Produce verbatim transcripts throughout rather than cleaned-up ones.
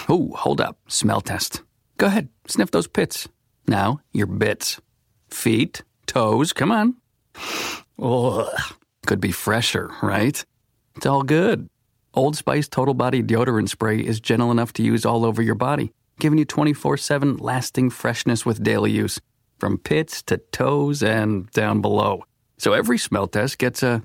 Ooh, hold up. Smell test. Go ahead, sniff those pits. Now, your bits. Feet, toes, come on. Ugh. Could be fresher, right? It's all good. Old Spice Total Body Deodorant Spray is gentle enough to use all over your body, giving you twenty-four seven lasting freshness with daily use, from pits to toes and down below. So every smell test gets a...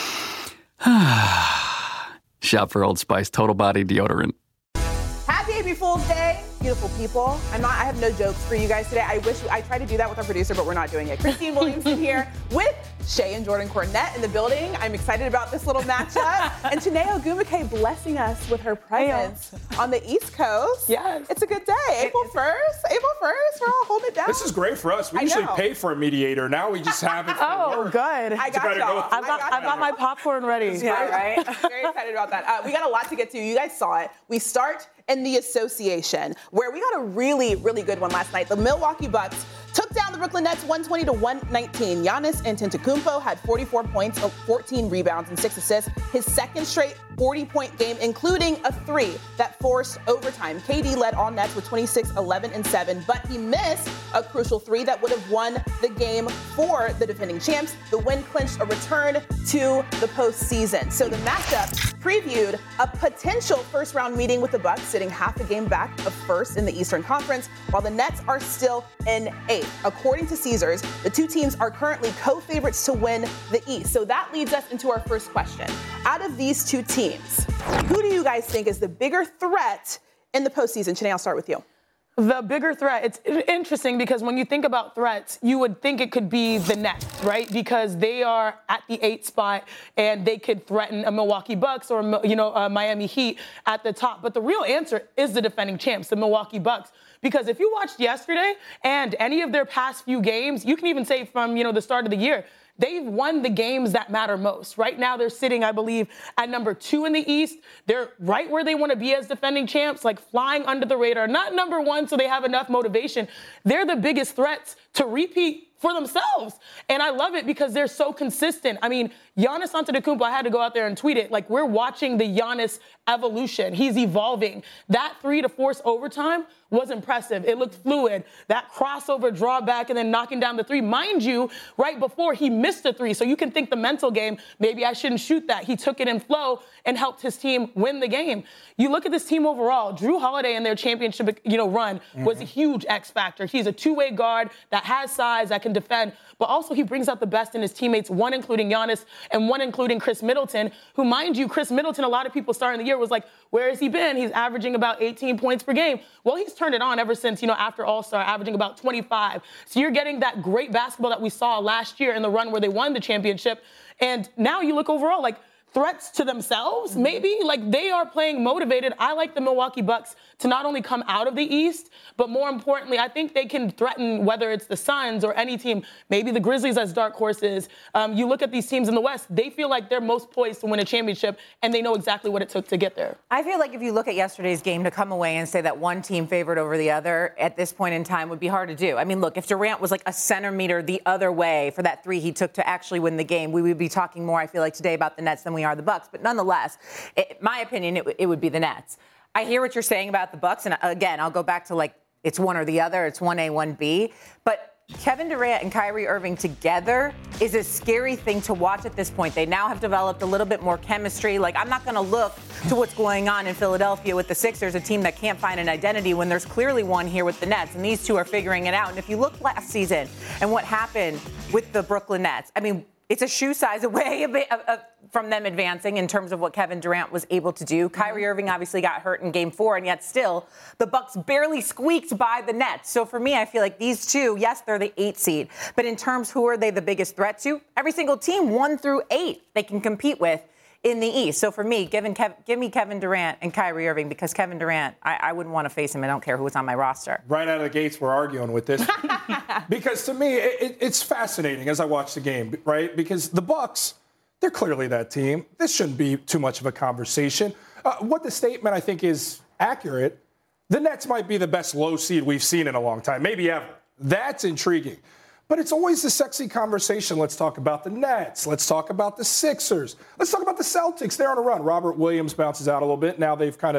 Shop for Old Spice Total Body Deodorant. Happy April Fool's Day, beautiful people. I'm not, I have no jokes for you guys today. I wish, I tried to do that with our producer, but we're not doing it. Christine Williamson here with Shay and Jordan Cornette in the building. I'm excited about this little matchup. And Chiney Ogwumike blessing us with her presence on the East Coast. Yes. It's a good day. April first. April first. We're all holding it down. This is great for us. We I usually know. pay for a mediator. Now we just have it for Oh, work. good. I got gotta y'all. go. I've got, I got I've got y'all. my popcorn ready. Yeah, right? Very excited about that. Uh, we got a lot to get to. You guys saw it. We start in the association, where we got a really, really good one last night. The Milwaukee Bucks took down the Brooklyn Nets one twenty to one nineteen. Giannis Antetokounmpo had forty-four points, fourteen rebounds, and six assists. His second straight forty-point game, including a three that forced overtime. K D led all Nets with twenty-six, eleven, and seven, but he missed a crucial three that would have won the game for the defending champs. The win clinched a return to the postseason. So the matchup previewed a potential first-round meeting with the Bucks, sitting half a game back of first in the Eastern Conference, while the Nets are still in eighth. According to Caesars, the two teams are currently co-favorites to win the East. So that leads us into our first question. Out of these two teams, who do you guys think is the bigger threat in the postseason? Chiney, I'll start with you. The bigger threat, it's interesting because when you think about threats, you would think it could be the Nets, right? Because they are at the eighth spot and they could threaten a Milwaukee Bucks or, you know, a Miami Heat at the top. But the real answer is the defending champs, the Milwaukee Bucks. Because if you watched yesterday and any of their past few games, you can even say from, you know, the start of the year, they've won the games that matter most. Right now, they're sitting, I believe, at number two in the East. They're right where they want to be as defending champs, like flying under the radar. Not number one, so they have enough motivation. They're the biggest threats to repeat for themselves. And I love it because they're so consistent. I mean, Giannis Antetokounmpo, I had to go out there and tweet it. Like, we're watching the Giannis evolution. He's evolving. That three to force overtime was impressive. It looked fluid. That crossover drawback and then knocking down the three. Mind you, right before he missed a three. So you can think the mental game, maybe I shouldn't shoot that. He took it in flow and helped his team win the game. You look at this team overall, Drew Holiday in their championship, you know, run mm-hmm. was a huge X factor. He's a two-way guard that has size, that can defend, but also he brings out the best in his teammates, one including Giannis and one including Chris Middleton, who, mind you, Chris Middleton, a lot of people starting the year was like, where has he been? He's averaging about eighteen points per game. Well, he's turned it on ever since, you know, after All-Star, averaging about twenty-five. So you're getting that great basketball that we saw last year in the run where they won the championship. And now you look overall like threats to themselves, maybe, like they are playing motivated. I like the Milwaukee Bucks to not only come out of the East, but more importantly, I think they can threaten whether it's the Suns or any team, maybe the Grizzlies as dark horses. Um, you look at these teams in the West, they feel like they're most poised to win a championship, and they know exactly what it took to get there. I feel like if you look at yesterday's game, to come away and say that one team favored over the other at this point in time would be hard to do. I mean, look, if Durant was like a centimeter the other way for that three he took to actually win the game, we would be talking more, I feel like, today about the Nets than we are the Bucks. But nonetheless, it, my opinion, it, it would be the Nets. I hear what you're saying about the Bucks, and again, I'll go back to like it's one or the other, it's one A, one B. But Kevin Durant and Kyrie Irving together is a scary thing to watch at this point. They now have developed a little bit more chemistry. Like, I'm not going to look to what's going on in Philadelphia with the Sixers, a team that can't find an identity when there's clearly one here with the Nets, and these two are figuring it out. And if you look last season and what happened with the Brooklyn Nets, I mean, it's a shoe size away a bit, uh, uh, from them advancing in terms of what Kevin Durant was able to do. Mm-hmm. Kyrie Irving obviously got hurt in game four, and yet still the Bucks barely squeaked by the Nets. So for me, I feel like these two, yes, they're the eight seed, but in terms who are they the biggest threat to? Every single team, one through eight, they can compete with in the East. So for me, given Kev, give me Kevin Durant and Kyrie Irving, because Kevin Durant, I, I wouldn't want to face him. I don't care who was on my roster. Right out of the gates, we're arguing with this. Because to me, it, it's fascinating as I watch the game, right? Because the Bucks, they're clearly that team. This shouldn't be too much of a conversation. Uh, what the statement, I think, is accurate, the Nets might be the best low seed we've seen in a long time, maybe ever. That's intriguing. But it's always the sexy conversation. Let's talk about the Nets. Let's talk about the Sixers. Let's talk about the Celtics. They're on a run. Robert Williams bounces out a little bit. Now they've kind of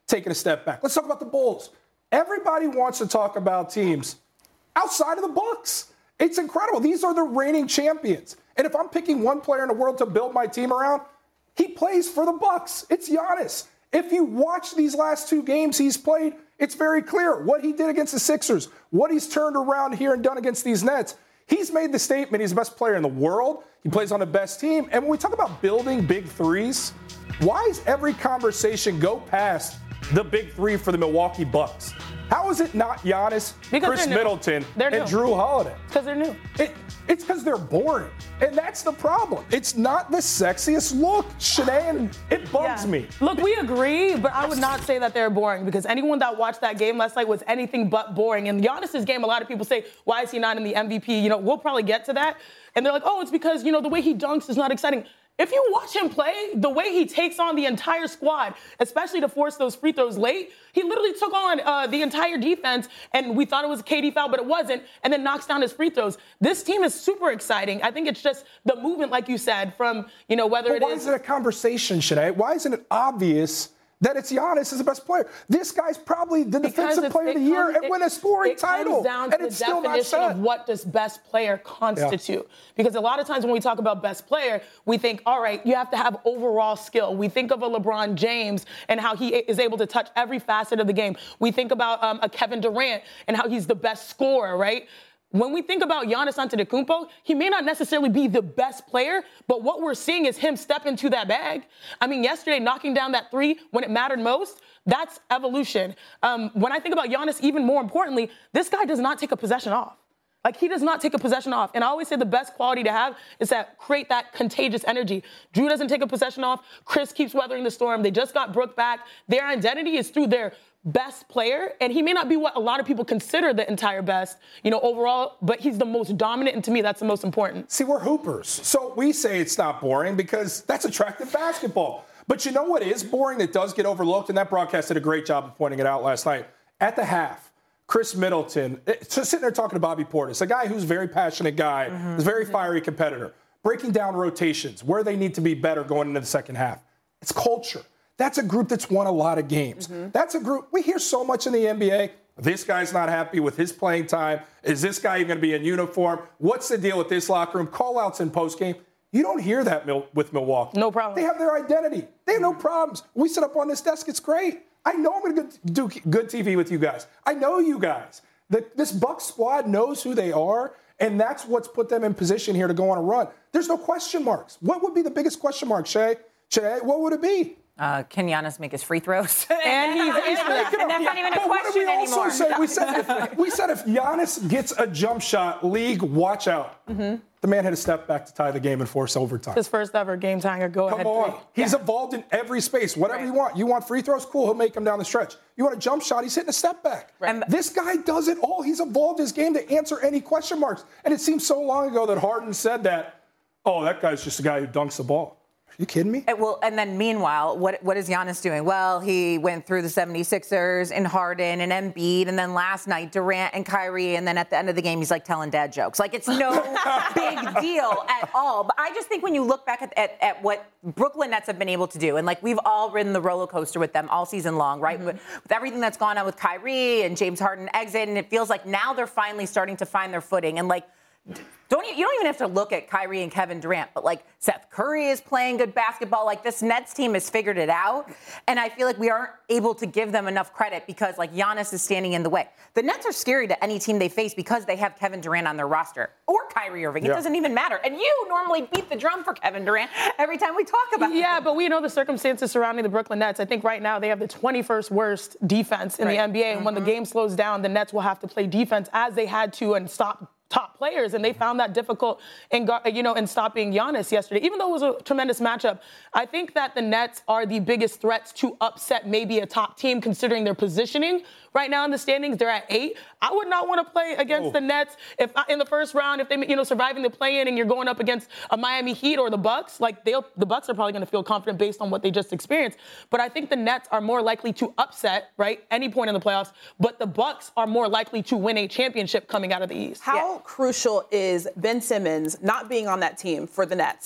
taking a step back. Let's talk about the Bulls. Everybody wants to talk about teams outside of the Bucks. It's incredible. These are the reigning champions. And if I'm picking one player in the world to build my team around, he plays for the Bucks. It's Giannis. If you watch these last two games he's played, it's very clear what he did against the Sixers, what he's turned around here and done against these Nets. He's made the statement he's the best player in the world. He plays on the best team. And when we talk about building big threes, why does every conversation go past the big three for the Milwaukee Bucks? How is it not Giannis, because Chris Middleton, and Drew Holiday? Because they're new. It, it's because they're boring. And that's the problem. It's not the sexiest look, Shanae, and it bugs yeah. me. Look, we agree, but I would not say that they're boring because anyone that watched that game last night was anything but boring. And Giannis's game, a lot of people say, why is he not in the M V P? You know, we'll probably get to that. And they're like, oh, it's because, you know, the way he dunks is not exciting. If you watch him play, the way he takes on the entire squad, especially to force those free throws late, he literally took on uh, the entire defense, and we thought it was a K D foul, but it wasn't, and then knocks down his free throws. This team is super exciting. I think it's just the movement, like you said, from, you know, whether but it why is... is it a conversation, Shanae? Why isn't it obvious that it's Giannis is the best player? This guy's probably the defensive player of the year and win a scoring it title. Comes down to and the it's still not definition set. of what does best player constitute. Yeah. Because a lot of times when we talk about best player, we think, all right, you have to have overall skill. We think of a LeBron James and how he is able to touch every facet of the game. We think about um, a Kevin Durant and how he's the best scorer, right? When we think about Giannis Antetokounmpo, he may not necessarily be the best player, but what we're seeing is him step into that bag. I mean, yesterday, knocking down that three when it mattered most, that's evolution. Um, when I think about Giannis, even more importantly, this guy does not take a possession off. Like, he does not take a possession off. And I always say the best quality to have is that create that contagious energy. Drew doesn't take a possession off. Chris keeps weathering the storm. They just got Brooke back. Their identity is through their best player, and he may not be what a lot of people consider the entire best, you know, overall, but he's the most dominant, and to me, that's the most important. See, we're hoopers, so we say it's not boring because that's attractive basketball. But you know what is boring that does get overlooked, and that broadcast did a great job of pointing it out last night. At the half, Chris Middleton, just sitting there talking to Bobby Portis, a guy who's a very passionate guy, mm-hmm. a very fiery competitor, breaking down rotations, where they need to be better going into the second half. It's culture. That's a group that's won a lot of games. Mm-hmm. That's a group, we hear so much in the N B A. This guy's not happy with his playing time. Is this guy even going to be in uniform? What's the deal with this locker room? Call-outs in postgame. You don't hear that mil- with Milwaukee. No problem. They have their identity. They have no problems. We sit up on this desk. It's great. I know I'm going to do good T V with you guys. I know you guys. The, this Bucks squad knows who they are, and that's what's put them in position here to go on a run. There's no question marks. What would be the biggest question mark, Shay? Shay, what would it be? Uh, can Giannis make his free throws? And he's, he's and, and that's not even a but question what did we anymore. Also say? We said if, we said if Giannis gets a jump shot, league, watch out. Mm-hmm. The man had to step back to tie the game and force overtime. His first ever game tying or go Come ahead on. three. He's yeah. evolved in every space. Whatever right. you want. You want free throws? Cool. He'll make them down the stretch. You want a jump shot? He's hitting a step back. Right. This guy does it all. He's evolved his game to answer any question marks. And it seems so long ago that Harden said that, oh, that guy's just a guy who dunks the ball. Are you kidding me? And, well, and then meanwhile, what what is Giannis doing? Well, he went through the seventy-sixers and Harden and Embiid, and then last night Durant and Kyrie, and then at the end of the game, he's like telling dad jokes. Like, it's no big deal at all. But I just think when you look back at, at, at what Brooklyn Nets have been able to do, and like we've all ridden the roller coaster with them all season long, right? Mm-hmm. With, with everything that's gone on with Kyrie and James Harden exit, and it feels like now they're finally starting to find their footing. And like, Don't you, you don't even have to look at Kyrie and Kevin Durant, but like Seth Curry is playing good basketball. Like, this Nets team has figured it out. And I feel like we aren't able to give them enough credit because like Giannis is standing in the way. The Nets are scary to any team they face because they have Kevin Durant on their roster or Kyrie Irving. It yeah. doesn't even matter. And you normally beat the drum for Kevin Durant every time we talk about it. Yeah, but we know the circumstances surrounding the Brooklyn Nets. I think right now they have the twenty-first worst defense in right. the N B A. And mm-hmm. when the game slows down, the Nets will have to play defense as they had to and stop top players, and they found that difficult in, you know, in stopping Giannis yesterday. Even though it was a tremendous matchup, I think that the Nets are the biggest threats to upset maybe a top team considering their positioning right now in the standings. They're at eight. I would not want to play against oh. the Nets if in the first round, if they, you know, surviving the play-in and you're going up against a Miami Heat or the Bucks. Like, they'll, the Bucks are probably going to feel confident based on what they just experienced. But I think the Nets are more likely to upset, right, any point in the playoffs. But the Bucks are more likely to win a championship coming out of the East. How yeah. crucial is Ben Simmons not being on that team for the Nets?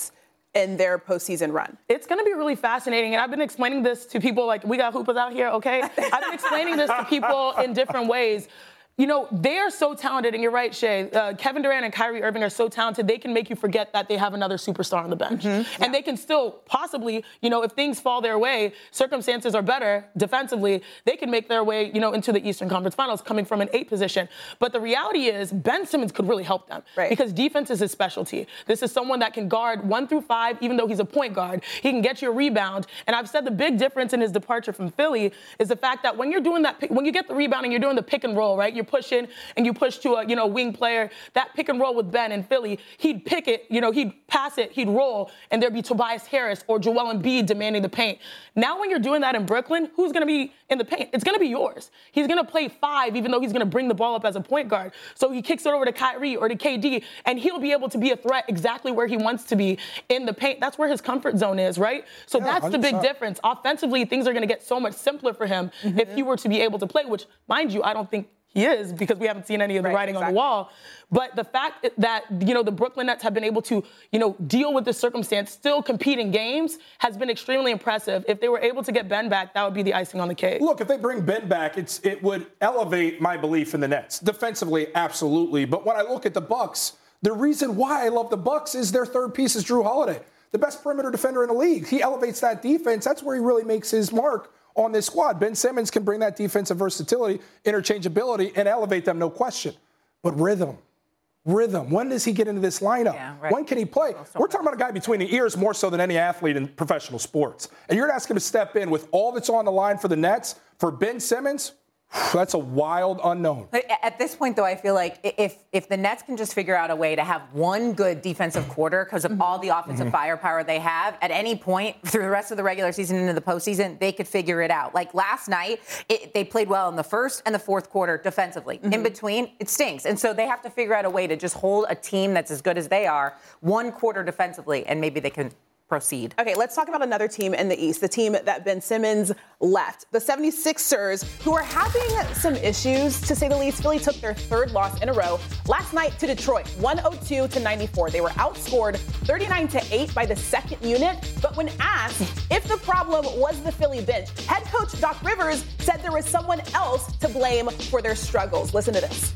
in their postseason run? It's going to be really fascinating. And I've been explaining this to people like, we got hoopers out here, okay? I've been explaining this to people in different ways. You know, they are so talented, and you're right, Shay. Uh, Kevin Durant and Kyrie Irving are so talented, they can make you forget that they have another superstar on the bench. Mm-hmm. And yeah. they can still possibly, you know, if things fall their way, circumstances are better defensively, they can make their way, you know, into the Eastern Conference Finals coming from an eight position. But the reality is Ben Simmons could really help them right. because defense is his specialty. This is someone that can guard one through five, even though he's a point guard. He can get you a rebound. And I've said the big difference in his departure from Philly is the fact that when you're doing that, when you get the rebound and you're doing the pick and roll, right, you're push in and you push to a, you know, wing player, that pick and roll with Ben in Philly, he'd pick it, you know, he'd pass it, he'd roll, and there'd be Tobias Harris or Joel Embiid demanding the paint. Now when you're doing that in Brooklyn, who's going to be in the paint? It's going to be yours. He's going to play five, even though he's going to bring the ball up as a point guard. So he kicks it over to Kyrie or to K D, and he'll be able to be a threat exactly where he wants to be in the paint. That's where his comfort zone is, right? So yeah, that's one hundred percent. The big difference. Offensively, things are going to get so much simpler for him mm-hmm. if he were to be able to play, which, mind you, I don't think he is, because we haven't seen any of the right, writing exactly. on the wall. But the fact that, you know, the Brooklyn Nets have been able to, you know, deal with this circumstance, still compete in games, has been extremely impressive. If they were able to get Ben back, that would be the icing on the cake. Look, if they bring Ben back, it's it would elevate my belief in the Nets. Defensively, absolutely. But when I look at the Bucks, the reason why I love the Bucks is their third piece is Jrue Holiday, the best perimeter defender in the league. He elevates that defense. That's where he really makes his mark on this squad. Ben Simmons can bring that defensive versatility, interchangeability, and elevate them, no question. But rhythm, rhythm. When does he get into this lineup? Yeah, right. When can he play? We're talking about a guy between the ears more so than any athlete in professional sports. And you're asking him to step in with all that's on the line for the Nets, for Ben Simmons? That's a wild unknown. At this point, though, I feel like if if the Nets can just figure out a way to have one good defensive quarter because of mm-hmm. all the offensive mm-hmm. firepower they have, at any point through the rest of the regular season into the postseason, they could figure it out. Like last night, it, they played well in the first and the fourth quarter defensively. Mm-hmm. In between, it stinks. And so they have to figure out a way to just hold a team that's as good as they are one quarter defensively, and maybe they can proceed. Okay, let's talk about another team in the East, the team that Ben Simmons left. The seventy-sixers, who are having some issues, to say the least. Philly took their third loss in a row last night to Detroit, one oh two to ninety-four. They were outscored thirty-nine to eight by the second unit, but when asked if the problem was the Philly bench, head coach Doc Rivers said there was someone else to blame for their struggles. Listen to this.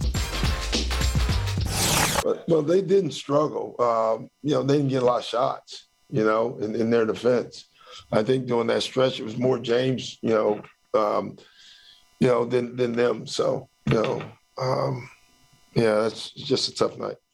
Well, they didn't struggle. Um, you know, they didn't get a lot of shots. You know, in, in their defense. I think during that stretch, it was more James, you know, um, you know, than than them. So, you know, um, yeah, that's just a tough night.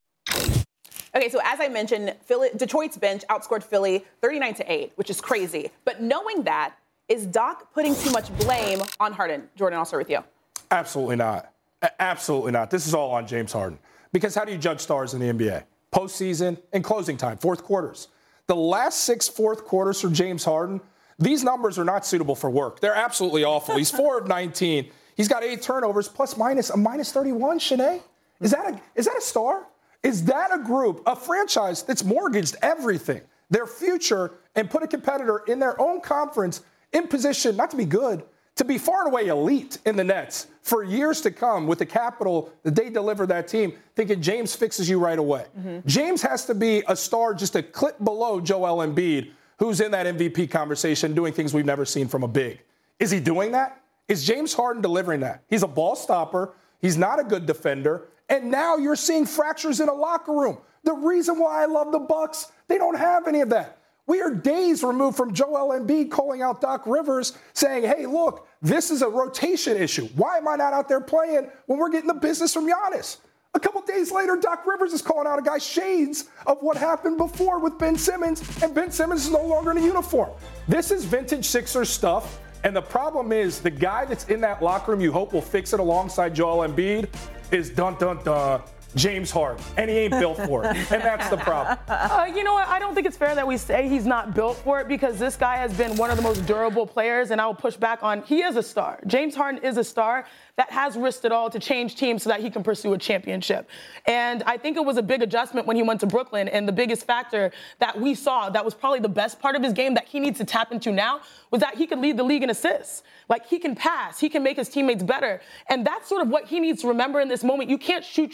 Okay, so as I mentioned, Philly, Detroit's bench outscored Philly thirty-nine to eight, which is crazy. But knowing that, is Doc putting too much blame on Harden? Jordan, I'll start with you. Absolutely not. A- absolutely not. This is all on James Harden. Because how do you judge stars in the N B A? Postseason and closing time, fourth quarters. The last six fourth quarters for James Harden, these numbers are not suitable for work. They're absolutely awful. He's four of nineteen. He's got eight turnovers, plus minus a minus thirty-one, Shanae. Is that a, is that a star? Is that a group, a franchise that's mortgaged everything, their future, and put a competitor in their own conference in position not to be good, to be far and away elite in the Nets for years to come with the capital that they deliver that team, thinking James fixes you right away. Mm-hmm. James has to be a star just a clip below Joel Embiid, who's in that M V P conversation doing things we've never seen from a big. Is he doing that? Is James Harden delivering that? He's a ball stopper. He's not a good defender. And now you're seeing fractures in a locker room. The reason why I love the Bucks, they don't have any of that. We are days removed from Joel Embiid calling out Doc Rivers saying, hey, look, this is a rotation issue. Why am I not out there playing when we're getting the business from Giannis? A couple days later, Doc Rivers is calling out a guy shades of what happened before with Ben Simmons, and Ben Simmons is no longer in a uniform. This is vintage Sixers stuff, and the problem is the guy that's in that locker room you hope will fix it alongside Joel Embiid is dun-dun-dun. James Harden, and he ain't built for it, and that's the problem. Uh, you know what? I don't think it's fair that we say he's not built for it because this guy has been one of the most durable players, and I will push back on he is a star. James Harden is a star that has risked it all to change teams so that he can pursue a championship. And I think it was a big adjustment when he went to Brooklyn, and the biggest factor that we saw that was probably the best part of his game that he needs to tap into now was that he could lead the league in assists. Like, he can pass, he can make his teammates better, and that's sort of what he needs to remember in this moment. You can't shoot your way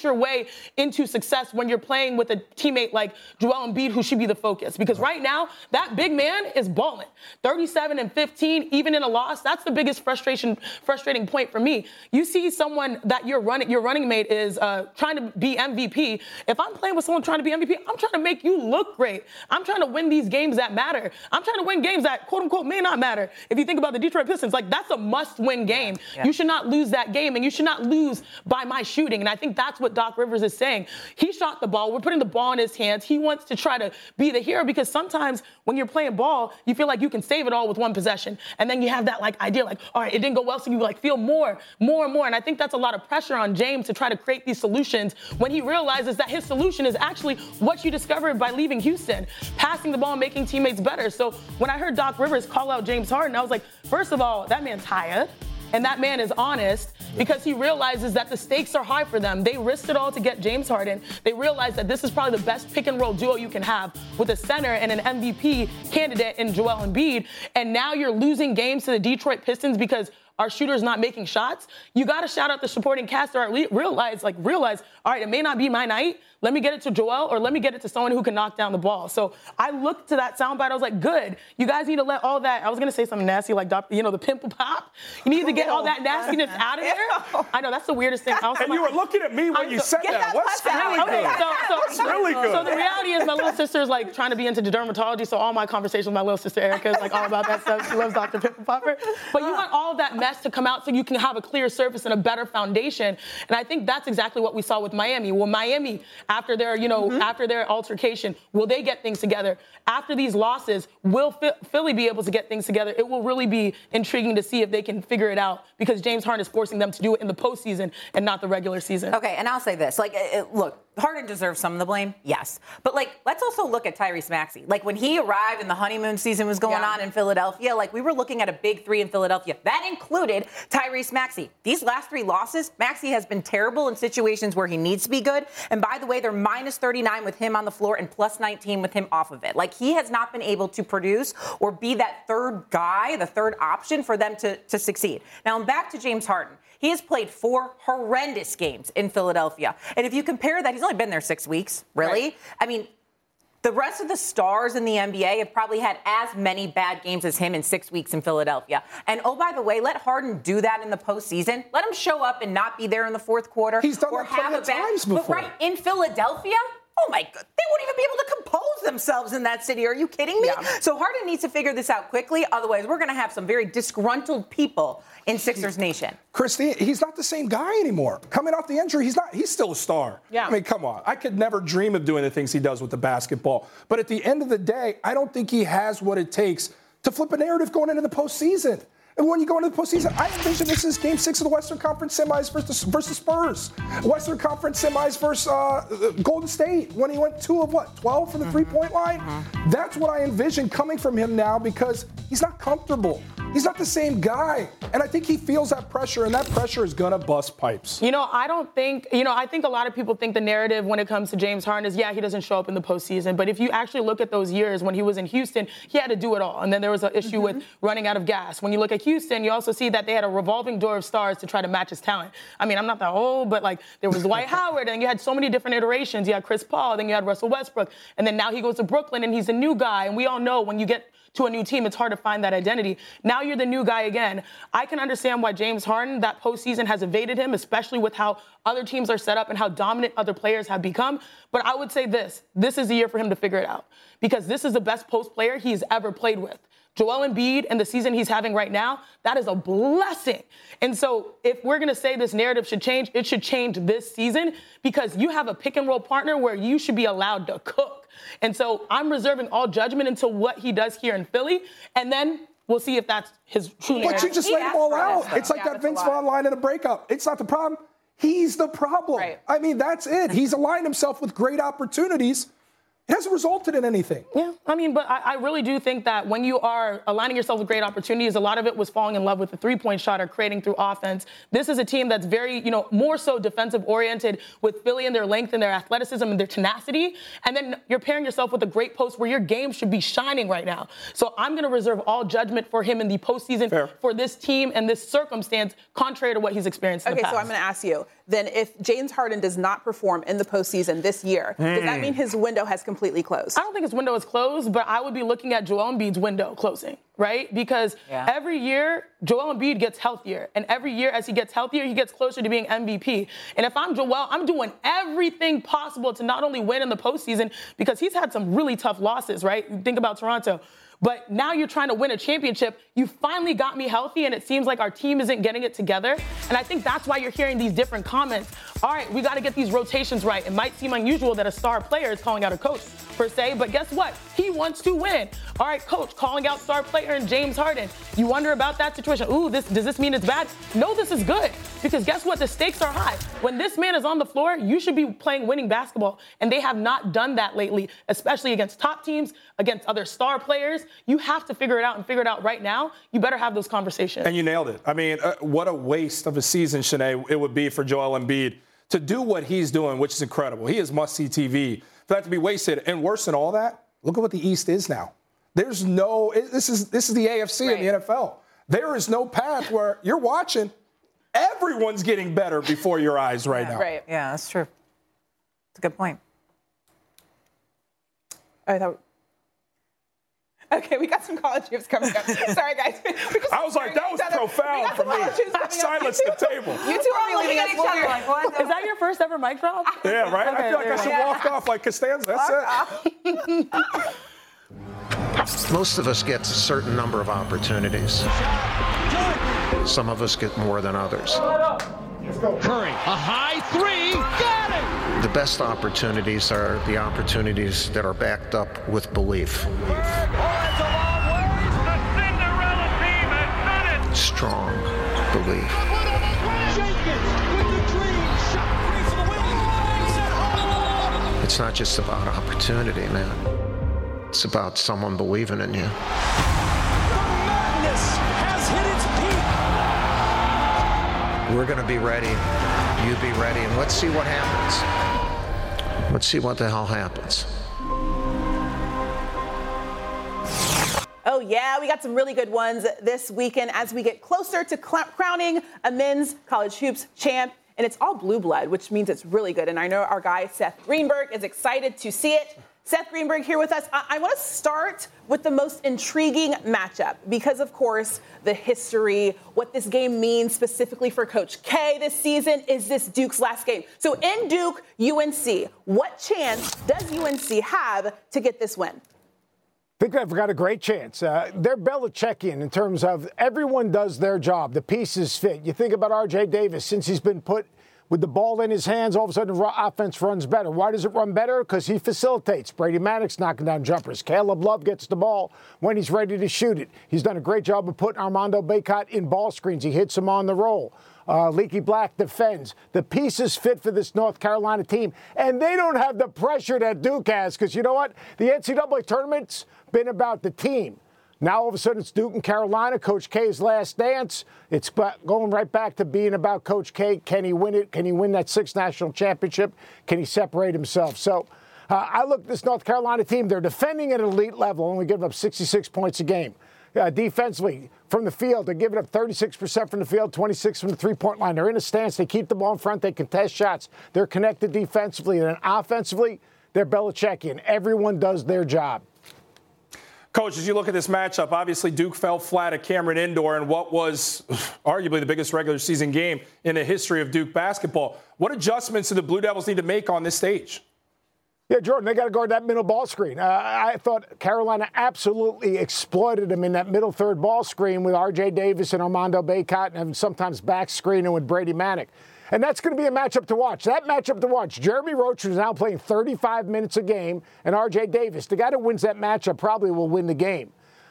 way into success when you're playing with a teammate like Joel Embiid, who should be the focus. Because right now, that big man is balling. thirty-seven and fifteen, even in a loss, that's the biggest frustration, frustrating point for me. You see someone that your running, your running mate is uh, trying to be M V P. If I'm playing with someone trying to be M V P, I'm trying to make you look great. I'm trying to win these games that matter. I'm trying to win games that, quote unquote, may not matter. If you think about the Detroit Pistons, like that's a must-win game. Yeah. You should not lose that game, and you should not lose by my shooting. And I think that's what Doc Rivers is saying. He shot the ball. We're putting the ball in his hands. He wants to try to be the hero, because sometimes when you're playing ball, you feel like you can save it all with one possession. And then you have that like idea like, all right, it didn't go well, so you like feel more, more and more. And I think that's a lot of pressure on James to try to create these solutions when he realizes that his solution is actually what you discovered by leaving Houston, passing the ball and making teammates better. So when I heard Doc Rivers call out James Harden, I was like, first of all, that man's tired. And that man is honest, because he realizes that the stakes are high for them. They risked it all to get James Harden. They realize that this is probably the best pick and roll duo you can have with a center and an M V P candidate in Joel Embiid. And now you're losing games to the Detroit Pistons because our shooter's not making shots. You got to shout out the supporting cast, or realize, like, realize, all right, it may not be my night. Let me get it to Joel, or let me get it to someone who can knock down the ball. So I looked to that soundbite. I was like, good. You guys need to let all that. I was going to say something nasty like, you know, the pimple pop. You need to get all that nastiness out of there. I know, that's the weirdest thing. And you were looking at me when you said that. What's really good? So, so, really good. So the reality is my little sister is like trying to be into dermatology, so all my conversations with my little sister Erica is like all about that stuff. She loves Doctor Pimple Popper. But you want all of that mess to come out so you can have a clear surface and a better foundation. And I think that's exactly what we saw with Miami. Well, Miami, after their, you know, mm-hmm. after their altercation, will they get things together? After these losses, will Philly be able to get things together? It will really be intriguing to see if they can figure it out, because James Harden is forcing them to do it in the postseason and not the regular season. Okay, and I'll say this. Like, it, look, Harden deserves some of the blame, yes. But, like, let's also look at Tyrese Maxey. Like, when he arrived and the honeymoon season was going yeah. on in Philadelphia, like, we were looking at a big three in Philadelphia. That included Tyrese Maxey. These last three losses, Maxey has been terrible in situations where he needs to be good. And, by the way, they're minus thirty-nine with him on the floor and plus nineteen with him off of it. Like, he has not been able to produce or be that third guy, the third option for them to, to succeed. Now, I'm back to James Harden. He has played four horrendous games in Philadelphia. And if you compare that, he's only been there six weeks, really. Right. I mean, the rest of the stars in the N B A have probably had as many bad games as him in six weeks in Philadelphia. And, oh, by the way, let Harden do that in the postseason. Let him show up and not be there in the fourth quarter. He's done or that plenty of times bad, before. But right in Philadelphia, oh, my God, they won't even be able to compose themselves in that city. Are you kidding me? Yeah. So Harden needs to figure this out quickly. Otherwise, we're going to have some very disgruntled people in Sixers Nation. Christy, he's not the same guy anymore. Coming off the injury, he's not. He's still a star. Yeah. I mean, come on. I could never dream of doing the things he does with the basketball. But at the end of the day, I don't think he has what it takes to flip a narrative going into the postseason. And when you go into the postseason, I envision this is Game Six of the Western Conference Semis versus versus Spurs. Western Conference Semis versus uh, Golden State when he went two of what, twelve from the mm-hmm. three-point line. Mm-hmm. That's what I envision coming from him now, because he's not comfortable. He's not the same guy. And I think he feels that pressure, and that pressure is gonna bust pipes. You know, I don't think, you know, I think a lot of people think the narrative when it comes to James Harden is, yeah, he doesn't show up in the postseason. But if you actually look at those years when he was in Houston, he had to do it all. And then there was an issue mm-hmm. with running out of gas. When you look at Houston, you also see that they had a revolving door of stars to try to match his talent. I mean, I'm not that old, but like there was Dwight Howard, and you had so many different iterations. You had Chris Paul, then you had Russell Westbrook, and then now he goes to Brooklyn and he's a new guy. And we all know when you get to a new team, it's hard to find that identity. Now you're the new guy again. I can understand why James Harden, that postseason has evaded him, especially with how other teams are set up and how dominant other players have become. But I would say this, this is the year for him to figure it out, because this is the best post player he's ever played with. Joel Embiid and the season he's having right now, that is a blessing. And so if we're going to say this narrative should change, it should change this season, because you have a pick and roll partner where you should be allowed to cook. And so I'm reserving all judgment until what he does here in Philly, and then we'll see if that's his true narrative. But you just he laid them all out. This, it's like yeah, that Vince Vaughn line in a breakup. It's not the problem. He's the problem. Right. I mean, that's it. He's aligned himself with great opportunities, It hasn't resulted in anything. Yeah, I mean, but I, I really do think that when you are aligning yourself with great opportunities, a lot of it was falling in love with the three-point shot or creating through offense. This is a team that's very, you know, more so defensive-oriented with Philly and their length and their athleticism and their tenacity. And then you're pairing yourself with a great post where your game should be shining right now. So I'm going to reserve all judgment for him in the postseason Fair. for this team and this circumstance, contrary to what he's experienced in Okay, the past. so I'm going to ask you, then if James Harden does not perform in the postseason this year, mm. does that mean his window has completely closed? I don't think his window is closed, but I would be looking at Joel Embiid's window closing, right? Because yeah. every year, Joel Embiid gets healthier. And every year, as he gets healthier, he gets closer to being M V P. And if I'm Joel, I'm doing everything possible to not only win in the postseason, because he's had some really tough losses, right? Think about Toronto. But now you're trying to win a championship. You finally got me healthy, and it seems like our team isn't getting it together. And I think that's why you're hearing these different comments. All right, we got to get these rotations right. It might seem unusual that a star player is calling out a coach, per se, but guess what? He wants to win. All right, coach, calling out star player and James Harden. You wonder about that situation. Ooh, this does this mean it's bad? No, this is good. Because guess what? The stakes are high. When this man is on the floor, you should be playing winning basketball. And they have not done that lately, especially against top teams, against other star players. You have to figure it out and figure it out right now. You better have those conversations. And you nailed it. I mean, uh, what a waste of a season, Shanae, it would be for Joel Embiid to do what he's doing, which is incredible. He is must-see T V. For that to be wasted, and worse than all that, look at what the East is now. There's no – this is this is the A F C right. in the N F L. There is no path where you're watching. Everyone's getting better before your eyes right yeah, now. Right. Yeah, that's true. That's a good point. I thought – Okay, we got some college hoops coming up. Sorry, guys. I was like, that was profound for me. Silence the table. You two are really at each other. Like, what? Is that your first ever mic drop? Yeah, right? Okay, I feel like I should yeah. walk off like Costanza. That's it. Most of us get a certain number of opportunities. Some of us get more than others. Curry, a high three, got it! The best opportunities are the opportunities that are backed up with belief. Oh, that's a long way. The Cinderella team has done it. Strong belief. Jenkins with the dream shot, free for the win. It's not just about opportunity, man. It's about someone believing in you. The madness has hit its peak. We're going to be ready. You be ready, and let's see what happens. Let's see what the hell happens. Oh, yeah, we got some really good ones this weekend as we get closer to cl- crowning a men's college hoops champ. And it's all blue blood, which means it's really good. And I know our guy, Seth Greenberg, is excited to see it. Seth Greenberg here with us. I, I want to start with the most intriguing matchup because, of course, the history, what this game means specifically for Coach K this season. Is this Duke's last game? So in Duke, U N C, what chance does U N C have to get this win? I think they've got a great chance. Uh, they're Belichickian in terms of everyone does their job. The pieces fit. You think about R J Davis, since he's been put with the ball in his hands, all of a sudden the offense runs better. Why does it run better? Because he facilitates. Brady Maddox knocking down jumpers. Caleb Love gets the ball when he's ready to shoot it. He's done a great job of putting Armando Bacot in ball screens. He hits him on the roll. Uh, Leaky Black defends. The pieces fit for this North Carolina team, and they don't have the pressure that Duke has because you know what? The N C double A tournament's been about the team. Now all of a sudden it's Duke and Carolina, Coach K's last dance. It's going right back to being about Coach K. Can he win it? Can he win that sixth national championship? Can he separate himself? So uh, I look at this North Carolina team. They're defending at an elite level, only giving up sixty-six points a game. Uh, defensively, from the field, they're giving up thirty-six percent from the field, twenty-six from the three-point line. They're in a stance. They keep the ball in front. They contest shots. They're connected defensively. And then offensively, they're Belichickian. Everyone does their job. Coach, as you look at this matchup, obviously Duke fell flat at Cameron Indoor in what was arguably the biggest regular season game in the history of Duke basketball. What adjustments do the Blue Devils need to make on this stage? Yeah, Jordan, they got to guard that middle ball screen. Uh, I thought Carolina absolutely exploited them in that middle third ball screen with R J Davis and Armando Bacot and sometimes back screening with Brady Maddox. And that's going to be a matchup to watch. That matchup to watch. Jeremy Roach is now playing thirty-five minutes a game, and R J Davis, the guy that wins that matchup, probably will win the game.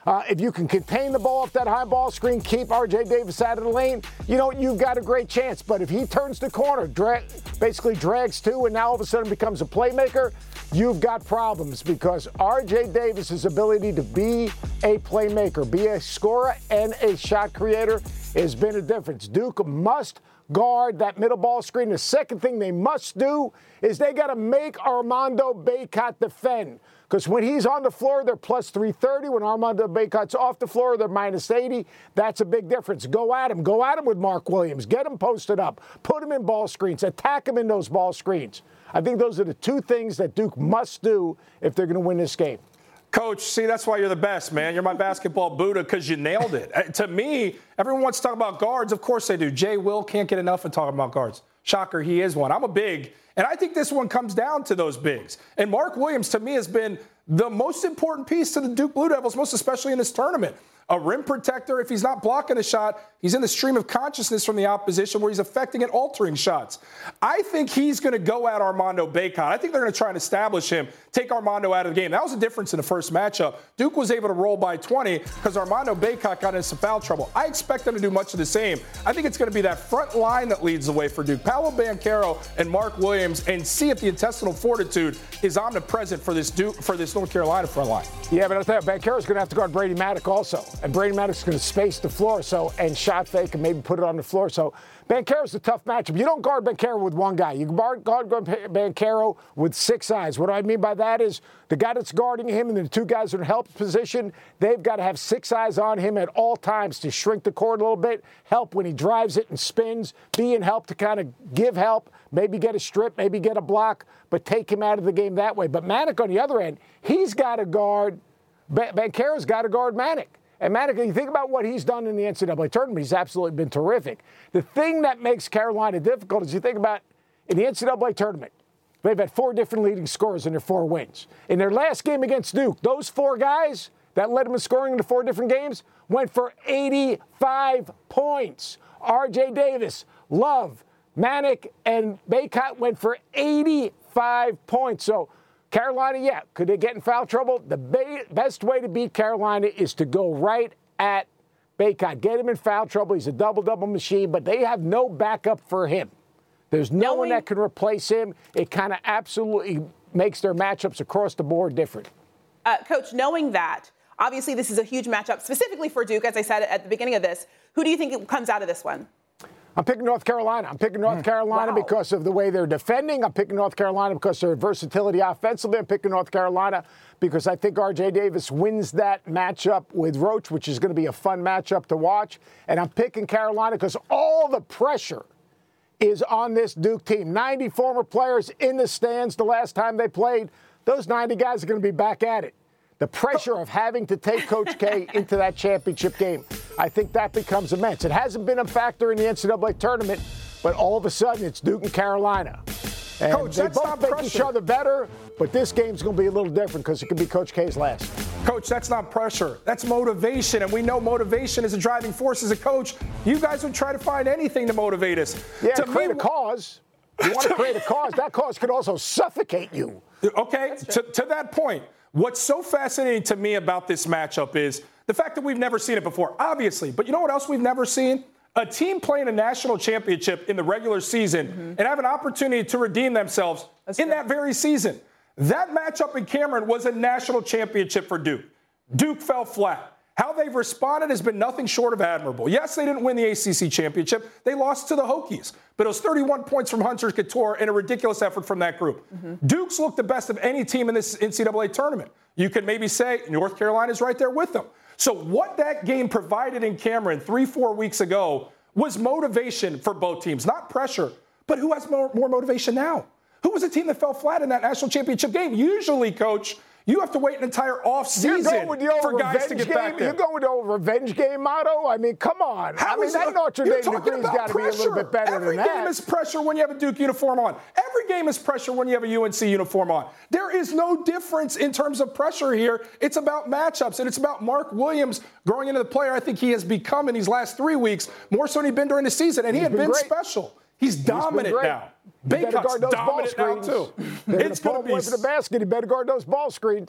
Uh, if you can contain the ball off that high ball screen, keep R J Davis out of the lane, you know, you've got a great chance. But if he turns the corner, dra- basically drags two, and now all of a sudden becomes a playmaker, you've got problems because R J Davis's ability to be a playmaker, be a scorer, and a shot creator has been a difference. Duke must guard that middle ball screen. The second thing they must do is they got to make Armando Bacot defend. Because when he's on the floor, they're plus three thirty. When Armando Bacot's off the floor, they're minus eighty. That's a big difference. Go at him. Go at him with Mark Williams. Get him posted up. Put him in ball screens. Attack him in those ball screens. I think those are the two things that Duke must do if they're going to win this game. Coach, see, that's why you're the best, man. You're my basketball Buddha because you nailed it. Uh, to me, everyone wants to talk about guards. Of course they do. Jay Will can't get enough of talking about guards. Shocker, he is one. I'm a big, and I think this one comes down to those bigs. And Mark Williams, to me, has been the most important piece to the Duke Blue Devils, most especially in this tournament. A rim protector, if he's not blocking a shot, he's in the stream of consciousness from the opposition where he's affecting and altering shots. I think he's going to go at Armando Bacot. I think they're going to try and establish him, take Armando out of the game. That was the difference in the first matchup. Duke was able to roll by twenty because Armando Bacot got into some foul trouble. I expect them to do much of the same. I think it's going to be that front line that leads the way for Duke. Paolo Banchero and Mark Williams, and see if the intestinal fortitude is omnipresent for this Duke, for this North Carolina front line. Yeah, but I'll tell you, Banchero's going to have to guard Brady Manek also. And Brady Maddox going to space the floor, so and shot fake and maybe put it on the floor. So Banchero's a tough matchup. You don't guard Banchero with one guy. You guard, guard Banchero with six eyes. What I mean by that is the guy that's guarding him and the two guys in help position, they've got to have six eyes on him at all times to shrink the court a little bit, help when he drives it and spins, be in help to kind of give help, maybe get a strip, maybe get a block, but take him out of the game that way. But Manek on the other end, he's got to guard, Banchero's got to guard Manek. And Manek, you think about what he's done in the N C double A tournament, he's absolutely been terrific. The thing that makes Carolina difficult is you think about in the N C double A tournament, they've had four different leading scorers in their four wins. In their last game against Duke, those four guys that led them in scoring in the four different games went for eighty-five points. R J Davis, Love, Manek, and Bacot went for eighty-five points. So Carolina, yeah, could they get in foul trouble? The ba- best way to beat Carolina is to go right at Bacot. Get him in foul trouble. He's a double-double machine, but they have no backup for him. There's no Knowing- one that can replace him. It kind of absolutely makes their matchups across the board different. Uh, Coach, knowing that, obviously this is a huge matchup specifically for Duke, as I said at the beginning of this. Who do you think comes out of this one? I'm picking North Carolina. I'm picking North Carolina wow. because of the way they're defending. I'm picking North Carolina because of their versatility offensively. I'm picking North Carolina because I think R J Davis wins that matchup with Roach, which is going to be a fun matchup to watch. And I'm picking Carolina because all the pressure is on this Duke team. ninety former players in the stands the last time they played. Those ninety guys are going to be back at it. The pressure of having to take Coach K into that championship game, I think that becomes immense. It hasn't been a factor in the N C double A tournament, but all of a sudden it's Duke and Carolina. And Coach, they that's both not make pressure. each other better, but this game's going to be a little different because it could be Coach K's last. Coach, that's not pressure. That's motivation, and we know motivation is a driving force as a coach. You guys would try to find anything to motivate us. Yeah, to create me, a cause. You want to create a cause. That cause could also suffocate you. Okay, to, to that point, what's so fascinating to me about this matchup is the fact that we've never seen it before, obviously. But you know what else we've never seen? A team playing a national championship in the regular season mm-hmm. and have an opportunity to redeem themselves That's in true. that very season. That matchup in Cameron was a national championship for Duke. Duke fell flat. How they've responded has been nothing short of admirable. Yes, they didn't win the A C C championship. They lost to the Hokies. But it was thirty-one points from Hunter Couture and a ridiculous effort from that group. Mm-hmm. Duke's looked the best of any team in this N C double A tournament. You could maybe say North Carolina's right there with them. So what that game provided in Cameron three, four weeks ago was motivation for both teams. Not pressure, but who has more, more motivation now? Who was a team that fell flat in that national championship game? Usually, Coach, you have to wait an entire offseason for guys to get game? back there. You're going with the old revenge game motto? I mean, come on. How I mean, is that it, Notre Dame degree's got to be a little bit better Every than that. Every game is pressure when you have a Duke uniform on. Every game is pressure when you have a U N C uniform on. There is no difference in terms of pressure here. It's about matchups, and it's about Mark Williams growing into the player I think he has become in these last three weeks, more so than he'd been during the season, and he He's had been, been special. He's dominant He's now. Bacot's dominant now, too. They're It's going to pull going to be away from the basket. He better guard those ball screens.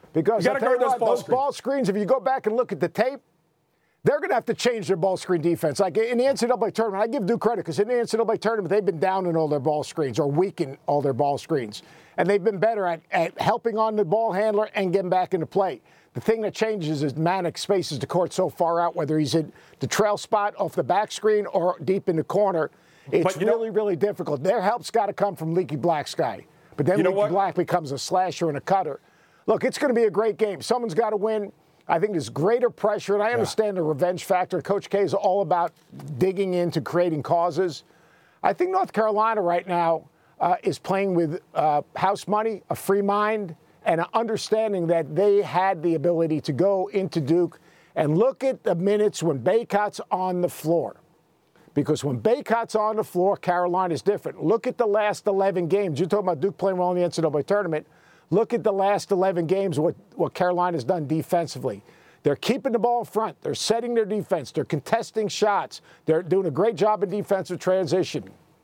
Because You I gotta tell you guard those what, ball those screens. ball screens, if you go back and look at the tape, they're going to have to change their ball screen defense. Like in the N C double A tournament, I give Duke credit because in the N C double A tournament, they've been down in all their ball screens or weak in all their ball screens. And they've been better at, at helping on the ball handler and getting back into play. The thing that changes is Manic spaces the court so far out, whether he's in the trail spot off the back screen or deep in the corner. It's really, know, really difficult. Their help's got to come from Leaky Black's guy. But then Leaky Black becomes a slasher and a cutter. Look, it's going to be a great game. Someone's got to win. I think there's greater pressure, and I understand yeah. the revenge factor. Coach K is all about digging into creating causes. I think North Carolina right now uh, is playing with uh, house money, a free mind, and an understanding that they had the ability to go into Duke and look at the minutes when Baycott's on the floor. Because when Baycott's on the floor, Carolina's different. Look at the last eleven games. You're talking about Duke playing well in the N C double A tournament. Look at the last eleven games, what, what Carolina's done defensively. They're keeping the ball in front. They're setting their defense. They're contesting shots. They're doing a great job in defensive transition.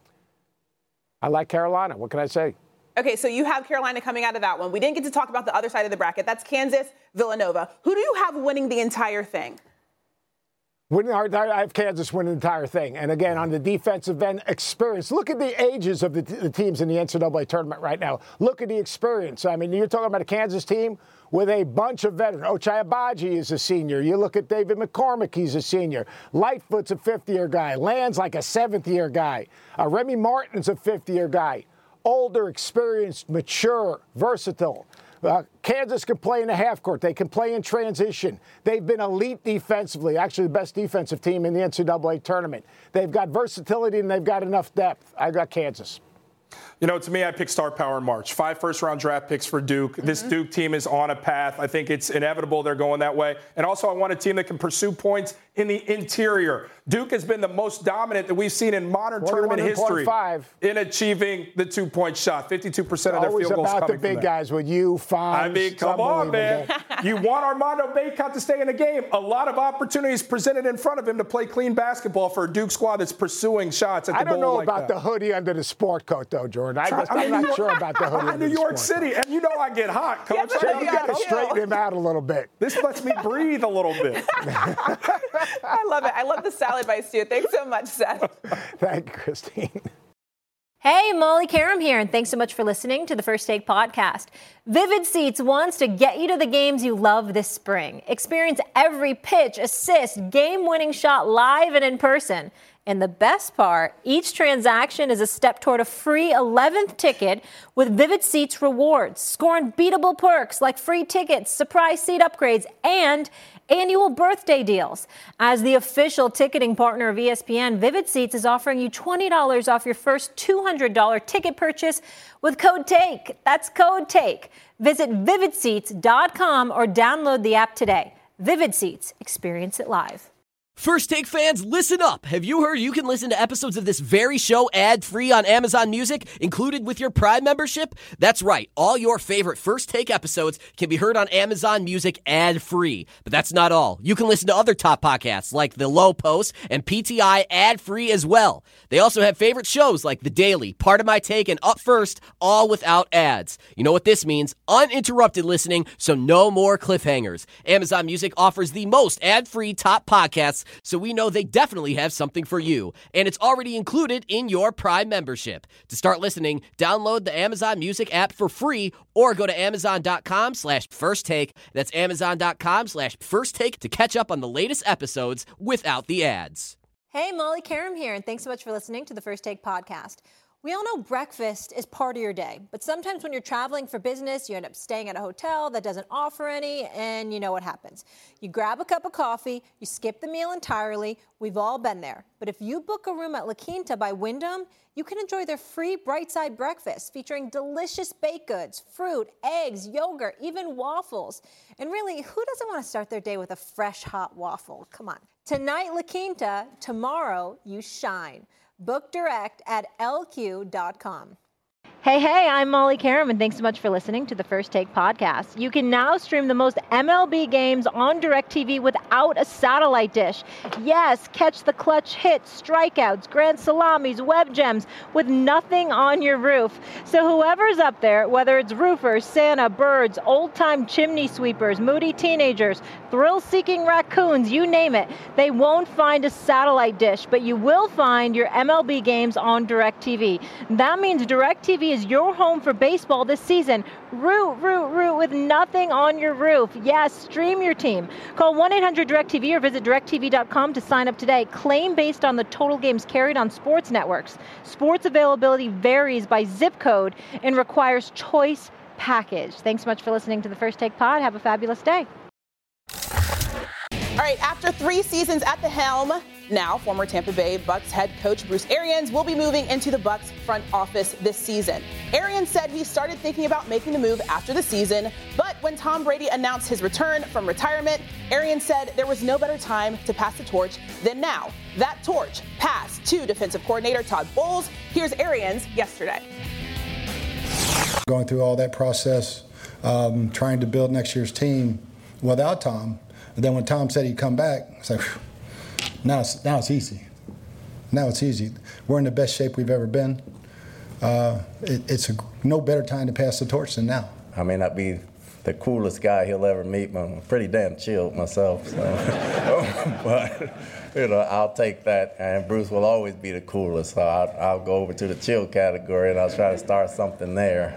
I like Carolina. What can I say? Okay, so you have Carolina coming out of that one. We didn't get to talk about the other side of the bracket. That's Kansas, Villanova. Who do you have winning the entire thing? Winning, I have Kansas winning the entire thing. And again, on the defensive end, experience. Look at the ages of the, the teams in the N C double A tournament right now. Look at the experience. I mean, you're talking about a Kansas team with a bunch of veterans. Ochai Agbaji is a senior. You look at David McCormick, he's a senior. Lightfoot's a fifth-year guy. Land's like a seventh-year guy. Uh, Remy Martin's a fifth-year guy. Older, experienced, mature, versatile. Uh, Kansas can play in the half court. They can play in transition. They've been elite defensively, actually the best defensive team in the N C double A tournament. They've got versatility and they've got enough depth. I got Kansas. You know, to me, I picked star power in March. Five first-round draft picks for Duke. Mm-hmm. This Duke team is on a path. I think it's inevitable they're going that way. And also, I want a team that can pursue points in the interior. Duke has been the most dominant that we've seen in modern tournament history in achieving the two-point shot. fifty-two percent of their field goals coming from Always about the big guys with you, Fonz. I mean, come on, man. You want Armando Baycott to stay in the game. A lot of opportunities presented in front of him to play clean basketball for a Duke squad that's pursuing shots at the I don't goal know like about that. the hoodie under the sport coat, though, Jordan. I just, I'm not sure about the hoodie. I'm in New York City, and you know I get hot, Coach. Yeah, so you got to straighten him out a little bit. This lets me breathe a little bit. I love it. I love the salad bites, too. Thanks so much, Seth. Thank you, Christine. Hey, Molly Karam here, and thanks so much for listening to the First Take podcast. Vivid Seats wants to get you to the games you love this spring. Experience every pitch, assist, game-winning shot live and in person. And the best part, each transaction is a step toward a free eleventh ticket with Vivid Seats rewards. Score unbeatable perks like free tickets, surprise seat upgrades, and annual birthday deals. As the official ticketing partner of E S P N, Vivid Seats is offering you twenty dollars off your first two hundred dollars ticket purchase with code TAKE. That's code TAKE. Visit vivid seats dot com or download the app today. Vivid Seats. Experience it live. First Take fans, listen up. Have you heard you can listen to episodes of this very show ad-free on Amazon Music, included with your Prime membership? That's right. All your favorite First Take episodes can be heard on Amazon Music ad-free. But that's not all. You can listen to other top podcasts like The Low Post and P T I ad-free as well. They also have favorite shows like The Daily, Part of My Take, and Up First, all without ads. You know what this means? Uninterrupted listening, so no more cliffhangers. Amazon Music offers the most ad-free top podcasts, so we know they definitely have something for you. And it's already included in your Prime membership. To start listening, download the Amazon Music app for free or go to amazon.com slash first take. That's amazon.com slash first take to catch up on the latest episodes without the ads. Hey, Molly Karam here, and thanks so much for listening to the First Take podcast. We all know breakfast is part of your day, but sometimes when you're traveling for business, you end up staying at a hotel that doesn't offer any, and you know what happens. You grab a cup of coffee, you skip the meal entirely. We've all been there. But if you book a room at La Quinta by Wyndham, you can enjoy their free Bright Side breakfast featuring delicious baked goods, fruit, eggs, yogurt, even waffles. And really, who doesn't want to start their day with a fresh, hot waffle? Come on. Tonight, La Quinta. Tomorrow, you shine. Book direct at L Q dot com. Hey, hey, I'm Molly Karam, and thanks so much for listening to the First Take podcast. You can now stream the most M L B games on DirecTV without a satellite dish. Yes, catch the clutch hits, strikeouts, grand salamis, web gems with nothing on your roof. So whoever's up there, whether it's roofers, Santa, birds, old-time chimney sweepers, moody teenagers, thrill-seeking raccoons, you name it, they won't find a satellite dish, but you will find your M L B games on DirecTV. That means DirecTV is your home for baseball this season. Root, root, root with nothing on your roof. Yes, stream your team. Call one eight hundred direct T V or visit direct T V dot com to sign up today. Claim based on the total games carried on sports networks. Sports availability varies by zip code and requires choice package. Thanks so much for listening to the First Take Pod. Have a fabulous day. All right, after three seasons at the helm, now former Tampa Bay Bucks head coach Bruce Arians will be moving into the Bucks front office this season. Arians said he started thinking about making the move after the season, but when Tom Brady announced his return from retirement, Arians said there was no better time to pass the torch than now. That torch passed to defensive coordinator Todd Bowles. Here's Arians yesterday. Going through all that process, um, trying to build next year's team without Tom. But then when Tom said he'd come back, it's like, now it's, now it's easy. Now it's easy. We're in the best shape we've ever been. Uh, it, it's a, no better time to pass the torch than now. I may not be the coolest guy he'll ever meet, but I'm pretty damn chilled myself. So. But, you know, I'll take that, and Bruce will always be the coolest. So I'll, I'll go over to the chill category, and I'll try to start something there.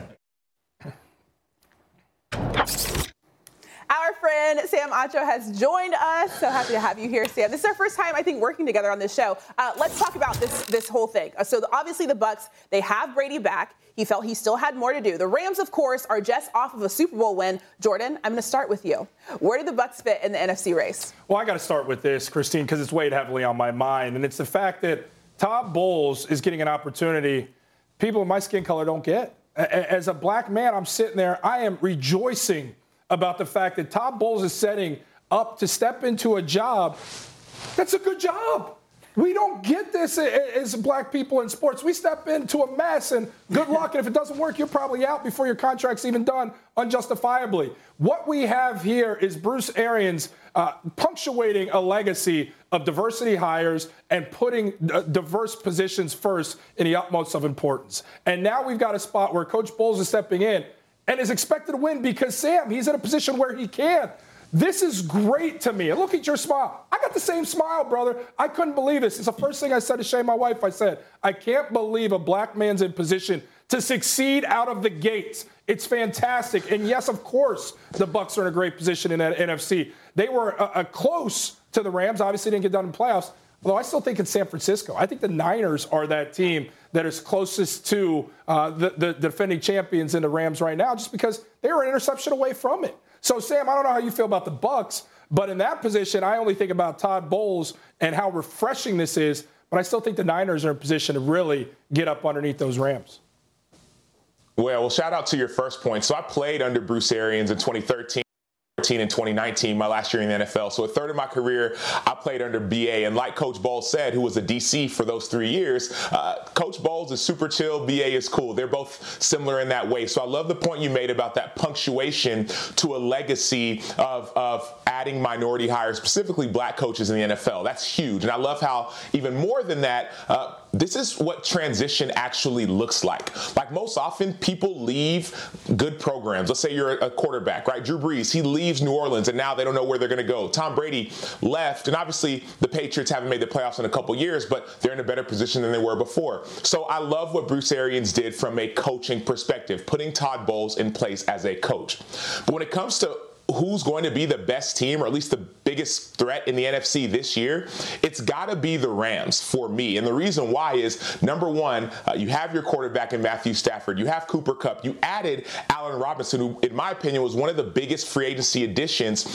Our friend Sam Acho has joined us. So happy to have you here, Sam. This is our first time, I think, working together on this show. Uh, let's talk about this this whole thing. Uh, so the, obviously the Bucks, they have Brady back. He felt he still had more to do. The Rams, of course, are just off of a Super Bowl win. Jordan, I'm going to start with you. Where do the Bucks fit in the N F C race? Well, I got to start with this, Christine, because it's weighed heavily on my mind, and it's the fact that Todd Bowles is getting an opportunity people in my skin color don't get. As a black man, I'm sitting there. I am rejoicing about the fact that Todd Bowles is setting up to step into a job that's a good job. We don't get this as black people in sports. We step into a mess, and good luck. And if it doesn't work, you're probably out before your contract's even done unjustifiably. What we have here is Bruce Arians uh, punctuating a legacy of diversity hires and putting uh, diverse positions first in the utmost of importance. And now we've got a spot where Coach Bowles is stepping in and is expected to win because, Sam, he's in a position where he can. This is great to me. And look at your smile. I got the same smile, brother. I couldn't believe this. It's the first thing I said to Shay, my wife. I said, I can't believe a black man's in position to succeed out of the gates. It's fantastic. And yes, of course, the Bucks are in a great position in that N F C. They were uh, uh, close to the Rams. Obviously didn't get done in playoffs. Although I still think it's San Francisco. I think the Niners are that team that is closest to uh, the, the defending champions in the Rams right now, just because they were an interception away from it. So, Sam, I don't know how you feel about the Bucks, but in that position, I only think about Todd Bowles and how refreshing this is. But I still think the Niners are in position to really get up underneath those Rams. Well, well, shout out to your first point. So I played under Bruce Arians in twenty thirteen. And twenty nineteen, my last year in the N F L. So a third of my career, I played under B A. And like Coach Bowles said, who was a D C for those three years, uh, Coach Bowles is super chill, B A is cool. They're both similar in that way. So I love the point you made about that punctuation to a legacy of, of adding minority hires, specifically black coaches in the N F L. That's huge. And I love how even more than that, uh, this is what transition actually looks like. Like most often, people leave good programs. Let's say you're a quarterback, right? Drew Brees, he leaves New Orleans, and now they don't know where they're going to go. Tom Brady left, and obviously the Patriots haven't made the playoffs in a couple years, but they're in a better position than they were before. So I love what Bruce Arians did from a coaching perspective, putting Todd Bowles in place as a coach. But when it comes to who's going to be the best team, or at least the biggest threat in the N F C this year, it's got to be the Rams for me. And the reason why is, number one, uh, you have your quarterback in Matthew Stafford. You have Cooper Kupp. You added Allen Robinson, who, in my opinion, was one of the biggest free agency additions of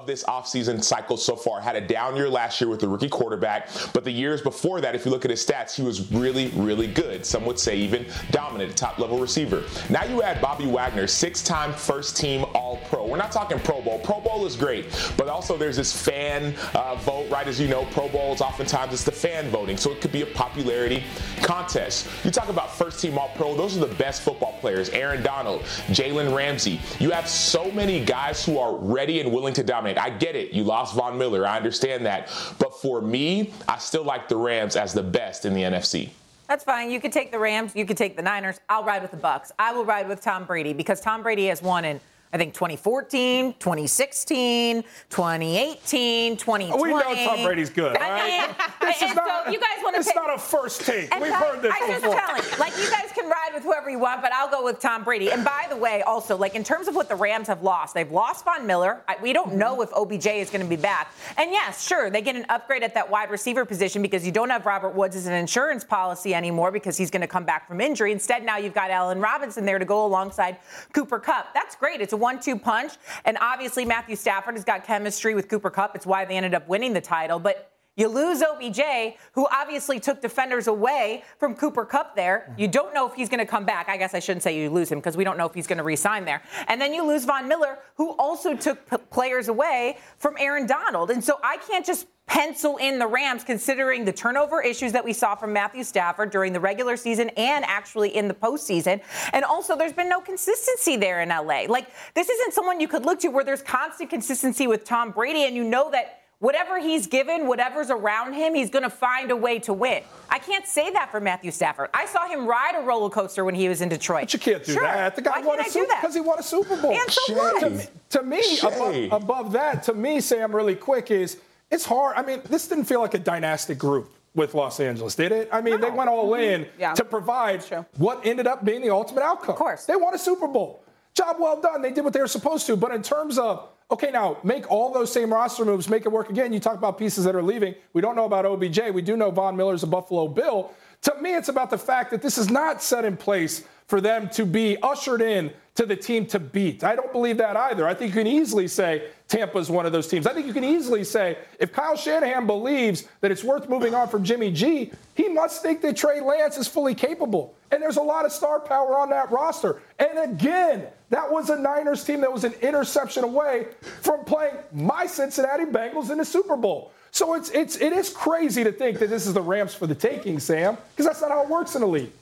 of this offseason cycle so far. Had a down year last year with the rookie quarterback, but the years before that, if you look at his stats, he was really, really good. Some would say even dominant, top-level receiver. Now you add Bobby Wagner, six-time first-team All-Pro. We're not talking Pro Bowl. Pro Bowl is great, but also there's this fan uh, vote, right? As you know, Pro Bowls, oftentimes it's the fan voting, so it could be a popularity contest. You talk about first-team All-Pro, those are the best football players. Aaron Donald, Jalen Ramsey. You have so many guys who are ready and willing to dominate. I get it. You lost Von Miller. I understand that. But for me, I still like the Rams as the best in the N F C. That's fine. You could take the Rams. You could take the Niners. I'll ride with the Bucs. I will ride with Tom Brady because Tom Brady has won in, I think, twenty fourteen, twenty sixteen, twenty eighteen, twenty twenty. We know Tom Brady's good, all right? This is and not, so you guys want to it's take, not a first take. And We've I, heard this I before. just telling, like, you guys can ride with whoever you want, but I'll go with Tom Brady. And by the way, also, like, in terms of what the Rams have lost, they've lost Von Miller. I, we don't know if O B J is going to be back. And yes, sure, they get an upgrade at that wide receiver position because you don't have Robert Woods as an insurance policy anymore because he's going to come back from injury. Instead, now you've got Allen Robinson there to go alongside Cooper Kupp. That's great. It's a one two punch. And obviously, Matthew Stafford has got chemistry with Cooper Kupp. It's why they ended up winning the title. But you lose O B J, who obviously took defenders away from Cooper Kupp there. You don't know if he's going to come back. I guess I shouldn't say you lose him because we don't know if he's going to re-sign there. And then you lose Von Miller, who also took p- players away from Aaron Donald. And so I can't just pencil in the Rams considering the turnover issues that we saw from Matthew Stafford during the regular season and actually in the postseason. And also there's been no consistency there in L A. Like, this isn't someone you could look to where there's constant consistency with Tom Brady and you know that whatever he's given, whatever's around him, he's going to find a way to win. I can't say that for Matthew Stafford. I saw him ride a roller coaster when he was in Detroit. But you can't do sure. that. The guy Why won can't a I do Super that? because he won a Super Bowl. And so what? To me, to me above, above that, to me, Sam, really quick is it's hard. I mean, this didn't feel like a dynastic group with Los Angeles, did it? I mean, no. They went all in yeah. to provide what ended up being the ultimate outcome. Of course. They won a Super Bowl. Job well done. They did what they were supposed to. But in terms of, okay, now make all those same roster moves, make it work again. You talk about pieces that are leaving. We don't know about O B J. We do know Von Miller's a Buffalo Bill. To me, it's about the fact that this is not set in place for them to be ushered in to the team to beat. I don't believe that either. I think you can easily say Tampa's one of those teams. I think you can easily say if Kyle Shanahan believes that it's worth moving on from Jimmy G, he must think that Trey Lance is fully capable. And there's a lot of star power on that roster. And again, that was a Niners team that was an interception away from playing my Cincinnati Bengals in the Super Bowl. So it's it's it is crazy to think that this is the Rams for the taking, Sam, because that's not how it works in the league.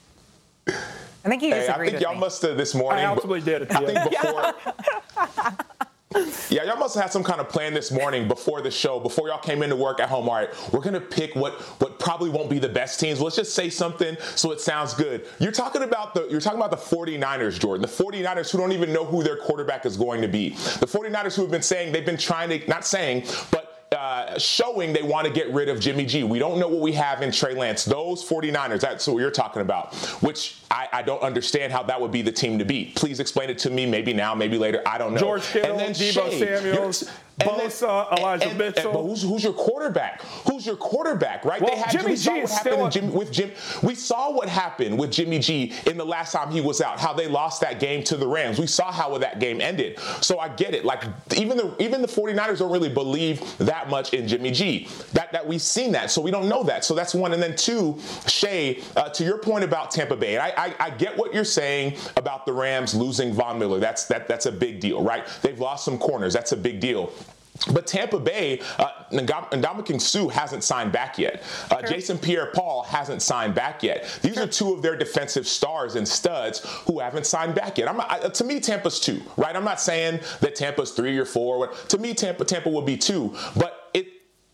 I think he hey, disagreed I think with y'all me. must have this morning. I ultimately did. I Yeah. think before. Yeah, y'all must have had some kind of plan this morning before the show, before y'all came into work at home. All right, we're going to pick what what probably won't be the best teams. Let's just say something so it sounds good. You're talking about the you're talking about the 49ers, Jordan. The 49ers who don't even know who their quarterback is going to be. The 49ers who have been saying they've been trying to, not saying, but Uh, showing they want to get rid of Jimmy G. We don't know what we have in Trey Lance. Those 49ers, that's what you're talking about, which I, I don't understand how that would be the team to beat. Please explain it to me, maybe now, maybe later. I don't know. George Kittle, and then Deebo Shea, Samuels, Bosa, Elijah and, Mitchell. And, but who's, who's your quarterback? Who's your quarterback, right? Well, they had, Jimmy we saw G what is happened still in Jimmy, with Jim. We saw what happened with Jimmy G in the last time he was out, how they lost that game to the Rams. We saw how that game ended. So I get it. Like, even the even the 49ers don't really believe that much in Jimmy G. That that we've seen that, so we don't know that. So that's one. And then two, Shay, uh, to your point about Tampa Bay, I, I I get what you're saying about the Rams losing Von Miller. That's that that's a big deal, right? They've lost some corners. That's a big deal. But Tampa Bay, uh, Ndamukong Suh hasn't signed back yet. Uh, sure. Jason Pierre-Paul hasn't signed back yet. These sure. are two of their defensive stars and studs who haven't signed back yet. I'm, I, to me, Tampa's two, right? I'm not saying that Tampa's three or four. To me, Tampa Tampa would be two. But it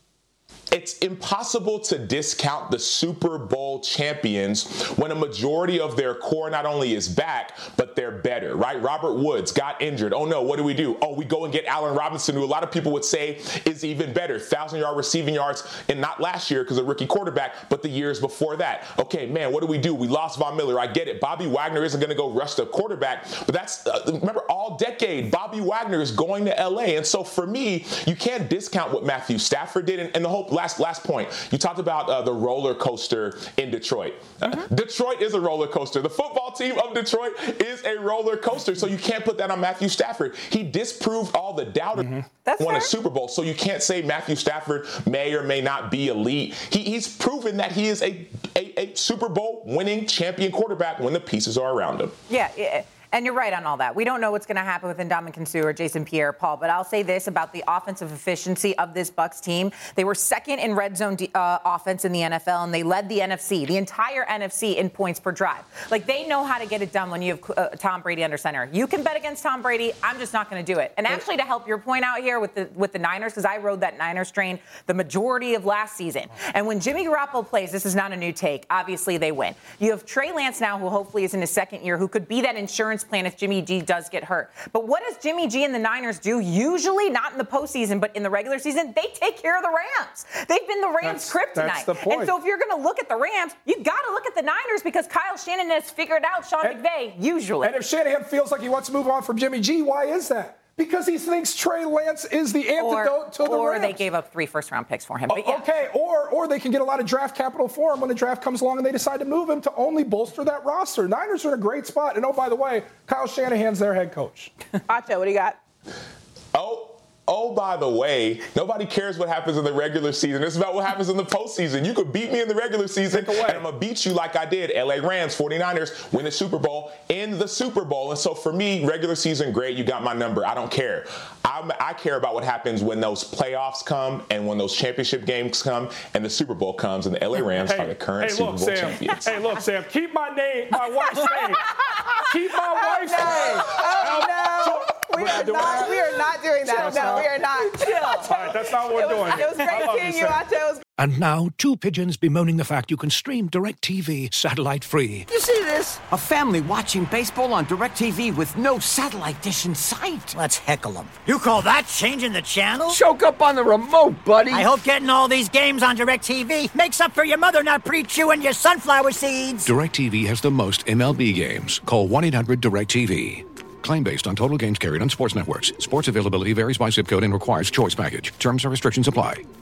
it's impossible to discount the Super Bowl champions when a majority of their core not only is back, but they're better, right? Robert Woods got injured. Oh, no, what do we do? Oh, we go and get Allen Robinson, who a lot of people would say is even better. one thousand yard receiving yards, and not last year because of rookie quarterback, but the years before that. Okay, man, what do we do? We lost Von Miller. I get it. Bobby Wagner isn't going to go rush the quarterback, but that's, uh, remember, all decade, Bobby Wagner is going to L A. And so for me, you can't discount what Matthew Stafford did. And, and the whole last last last point. You talked about uh, the roller coaster in Detroit. Mm-hmm. Uh, Detroit is a roller coaster. The football team of Detroit is a roller coaster, so you can't put that on Matthew Stafford. He disproved all the doubters. Mm-hmm. That's won fair. a Super Bowl, so you can't say Matthew Stafford may or may not be elite. He, he's proven that he is a, a, a Super Bowl winning champion quarterback when the pieces are around him. Yeah, yeah. And you're right on all that. We don't know what's going to happen with Ndamukong Suh or Jason Pierre-Paul, but I'll say this about the offensive efficiency of this Bucs team. They were second in red zone uh, offense in the N F L, and they led the N F C, the entire N F C, in points per drive. Like, they know how to get it done when you have uh, Tom Brady under center. You can bet against Tom Brady. I'm just not going to do it. And actually, to help your point out here with the with the Niners, because I rode that Niners train the majority of last season. And when Jimmy Garoppolo plays, this is not a new take. Obviously, they win. You have Trey Lance now, who hopefully is in his second year, who could be that insurance plan if Jimmy G does get hurt. But what does Jimmy G and the Niners do? Usually not in the postseason, but in the regular season, they take care of the Rams. They've been the Rams' kryptonite. That's the point. And so if you're going to look at the Rams, you got to look at the Niners because Kyle Shanahan has figured out Sean and, McVay, usually. And if Shanahan feels like he wants to move on from Jimmy G, why is that? Because he thinks Trey Lance is the antidote or, to the or Rams. Or they gave up three first-round picks for him. But yeah. Okay, or or they can get a lot of draft capital for him when the draft comes along and they decide to move him to only bolster that roster. Niners are in a great spot. And, oh, by the way, Kyle Shanahan's their head coach. Acho, what do you got? Oh. Oh, by the way, nobody cares what happens in the regular season. It's about what happens in the postseason. You could beat me in the regular season, and I'm going to beat you like I did. L A Rams, forty-niners, win the Super Bowl in the Super Bowl. And so for me, regular season, great, you got my number. I don't care. I'm, I care about what happens when those playoffs come and when those championship games come and the Super Bowl comes, and the L A Rams hey, are the current hey, Super look, Bowl Sam, champions. Hey, look, Sam, keep my name, my wife's name. Keep my wife's name. Oh, no. We are, not, we are not doing that. Chill, no, we are not. Chill. All right, that's not what we're it was, doing. It was great seeing you, Acho. And now, two pigeons bemoaning the fact you can stream DirecTV satellite-free. You see this? A family watching baseball on DirecTV with no satellite dish in sight. Let's heckle them. You call that changing the channel? Choke up on the remote, buddy. I hope getting all these games on DirecTV makes up for your mother not pre-chewing your sunflower seeds. DirecTV has the most M L B games. Call one eight hundred direct T V. Claim based on total games carried on sports networks. Sports availability varies by zip code and requires choice package. Terms and restrictions apply.